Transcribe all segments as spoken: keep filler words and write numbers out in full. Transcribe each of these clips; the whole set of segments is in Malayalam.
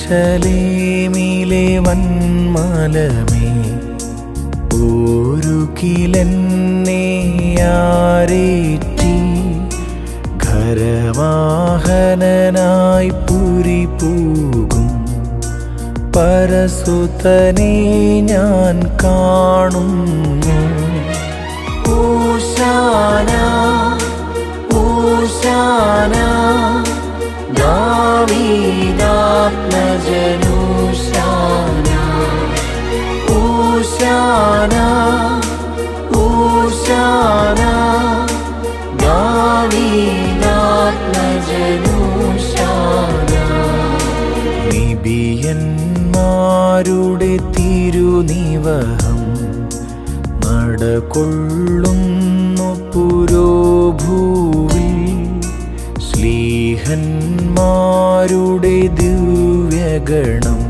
യെരൂശലേമിലെ വന്മലമേ ഒരുക്കിലെന്നെ ആരേറ്റി ഖരവാഹനനായി പുരി പൂകും പരസുതനെ ഞാൻ കാണുന്നു. ഓശാന ഓശാന ദാവീദാത്മജനോശാന ഓശാന ഓശാന ദാവീദാത്മജനോശാന. നിബിയന്മാരുടെ തിരുനിവഹം നടകൊള്ളുന്നു പുരോഭൂവിൽ. ശ്ലീഹന്മാരുടെ ദിവ്യഗണം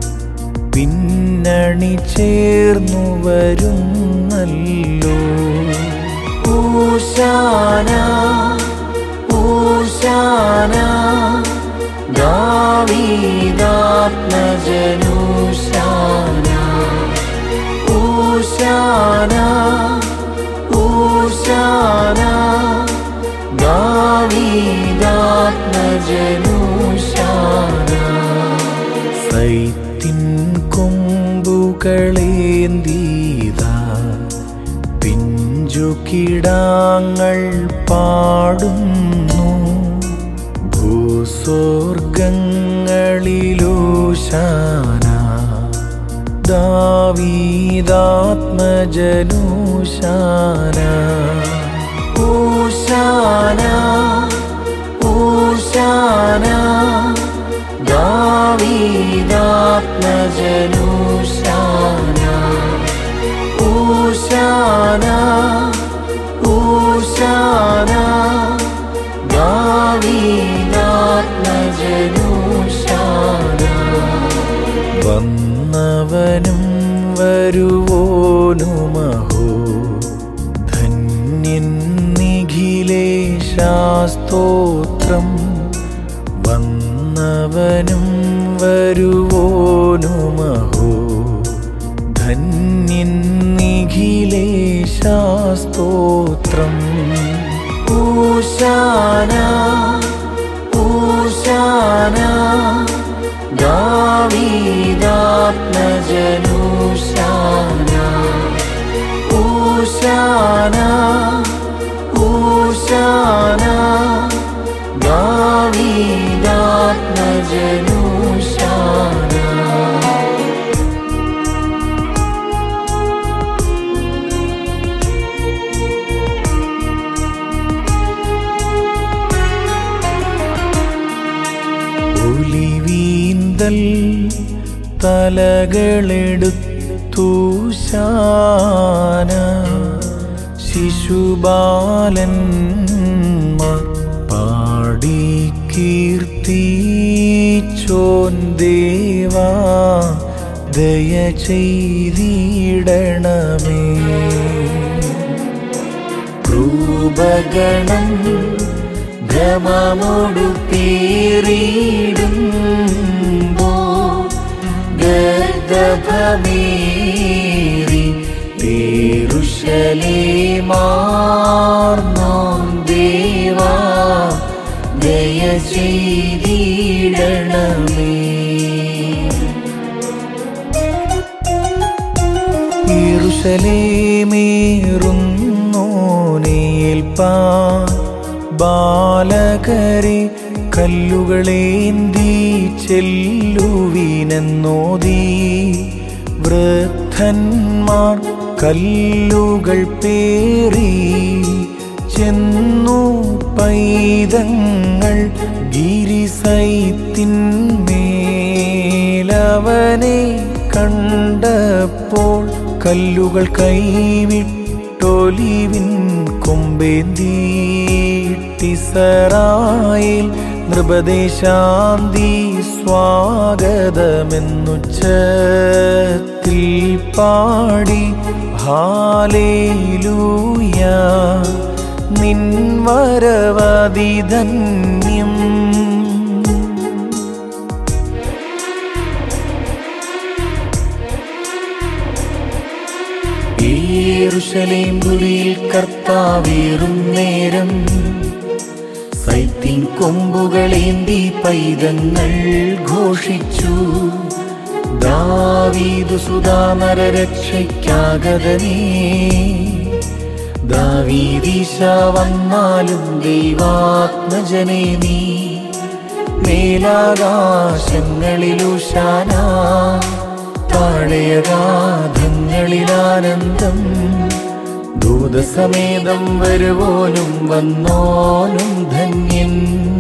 പിന്നണി ചേർന്നു വരുന്നല്ലോ. ഓശാന ഓശാന ദാവീദാത്മജനോശാന ഓശാന ഓശാന ദാവീദാത്മജനോശാന. സൈത്തിൻ കൊമ്പുകളേന്തീതാ പിഞ്ചുകിടാങ്ങൾ പാടുന്നു. ഭൂസ്വർഗങ്ങളിലോശാന ദാവീദാത്മജനോശാന ഓശാന ഓശാന ദാവീദാത്മജനോശാന ഓശാന ഓശാന ദാവീദാത്മജനോശാന. വന്നവനും വരുവോനുമഹോ ധന്യൻ നിഖിലേശാസ്തോത്രം. വന്നവനും വരുവോനുമഹോ ധന്യൻ നിഖിലേശാസ്തോത്രം. ഓശാന ഓശാന ദാവീദാത്മജനോശാന ഓശാന ഓശാന ദാവീദാത്മജനോശാന. ഒലിവീന്തൽ തലകളെടുത്തു ശാന ശിശുബാലന്മാർ പാടി കീർത്തിച്ചോൻ ദേവാ ദയ ചെയ്തിടണമേ. രൂപഗണം ഭ്രമമോടു പേറിടുമ്പോ ഗർദഭമേറി യെരൂശലേമാർന്നോൻ ദേവാ ദയ ചെയ്തിടണമേ. യെരൂശലേമേറുന്നോനേൽപ്പാൻ ബാലകരെ കല്ലുകളേന്തി ചെല്ലുവിനെന്നോതി. വൃദ്ധന്മാർ കല്ലുകൾ പേറി ചെന്നു പൈതങ്ങൾ ഗിരിസൈത്തിന്മേലവനെ കണ്ടപ്പോൾ കല്ലുകൾ കൈവിട്ടൊലിവിൻ കൊമ്പേന്തീട്ടിസറായേൽ നൃപദേശാന്തി സ്വാഗതമെന്നുച്ചത്തിൽ പാടി ഹാലേലൂയ നിൻ വരവതിധന്യം. യെരൂശലേം പുരിയിൽ കർത്താവേറും നേരം സൈത്തിൻ കൊമ്പുകളേന്തി പൈതങ്ങൾ ഘോഷിച്ചു. ദാവീദു സുതാ നരരക്ഷയ്ക്കാഗതനേ, ദാവീദീശ വന്നാലും ദൈവാത്മജനേ നീ. മേലാകാശങ്ങളിലുശാന, താഴെയഗാധങ്ങളിലാനന്ദം. ദൂതസമേതം വരുവോനും വന്നോനും ധന്യൻ.